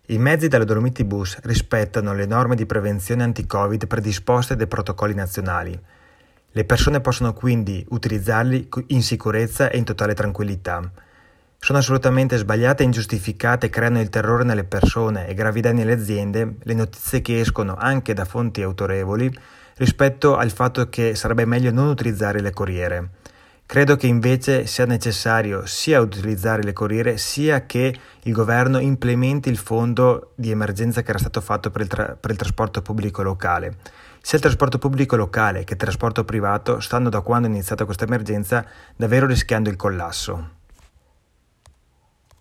I mezzi della Dolomiti Bus rispettano le norme di prevenzione anti-Covid predisposte dai protocolli nazionali. Le persone possono quindi utilizzarli in sicurezza e in totale tranquillità. Sono assolutamente sbagliate e ingiustificate e creano il terrore nelle persone e gravi danni alle aziende le notizie che escono anche da fonti autorevoli rispetto al fatto che sarebbe meglio non utilizzare le corriere. Credo che invece sia necessario sia utilizzare le corriere sia che il governo implementi il fondo di emergenza che era stato fatto per il trasporto pubblico locale. Sia il trasporto pubblico locale che il trasporto privato stanno da quando è iniziata questa emergenza davvero rischiando il collasso.